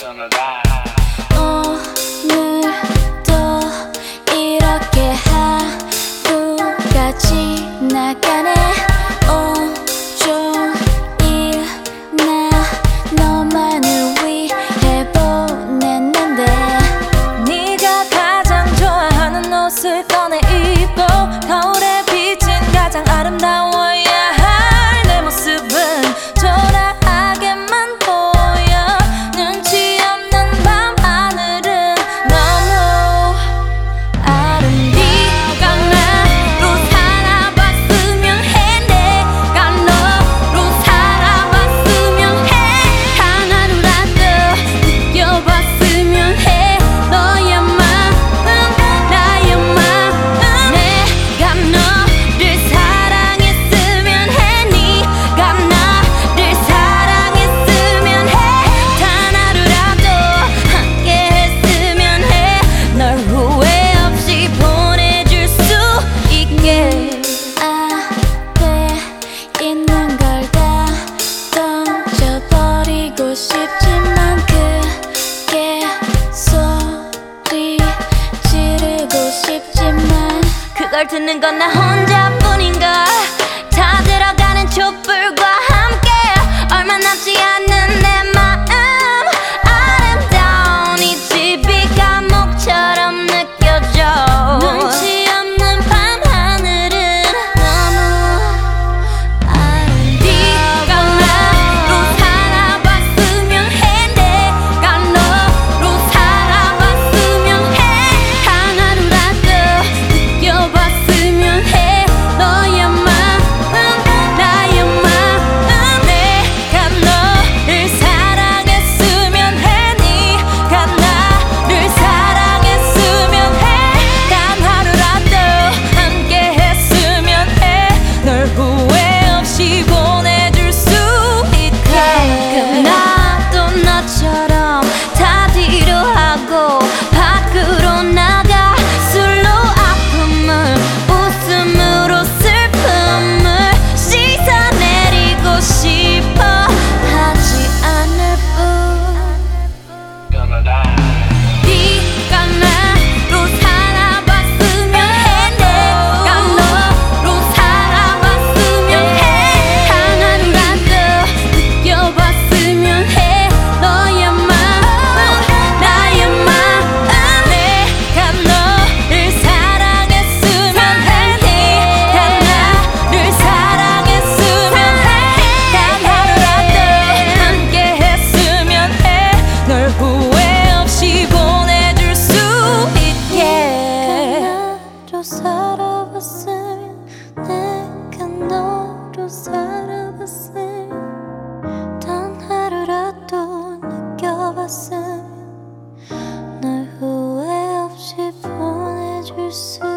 오늘도 이렇게 하루가 지나가네. 온종일 나 너만을 위해 보냈는데 네가 가장 좋아하는 옷을 꺼내 입고 거울에 비친 가장 아름다워야 할 내 모습은 초라하게만 보여. 눈치 없는 밤하늘은 너무 네가 나로 살아봤으면 해. 내가 너로 살아봤으면 해. 하나로라도 느껴봤으면 해. 너의 마음 나의 마음. 내가 너를 사랑했으면 해. 네가 나를 사랑했으면 해. 단 하루라도 함께 했으면 해. 널 후회 없이 보내줄 수 있게. 앞에 있는 걸 다 던져버리고 싶지만 크게 소리 지르고 싶지만 그걸 듣는 건 나 혼자뿐인걸. 다 들어가는 촛불과 함께 얼마 남지 않는 내 마음. 아름다운 이 집이 감옥처럼 느껴져. 눈치 없는 밤하늘은 너무 네가 나로 살아봤으면 해. 내가 너로 살아봤으면 해. 하나로라도 느껴봤으면 해. 너의 마음 나의 마음. 내가 너를 사랑했으면 해. 네가 나를 사랑했으면 해. 단 하루라도 함께 했으면 해. 널 후회 없이 보내줄 수 있게. 나도 너처럼 다 뒤로하고 밖으로 나가 술로 아픔을 웃음으로 슬픔을 씻어내리고 싶어 하지 않을 뿐. 네가 나로 살아봤으면 해. 내가 너로 살아봤으면 해. 하나로라도 느껴봤으면 해. 너의 마음 나의 마음. 내가 너를 사랑했으면 해. 네가 나를 사랑했으면 해. 단 하루라도 함께 했으면 해. 널 후회 없이 보내줄 수 있게. 나로 살아봤으면 내가 너로 살아봤으면 단 하루라도 느껴봤으면 널 후회 없이 보내줄 수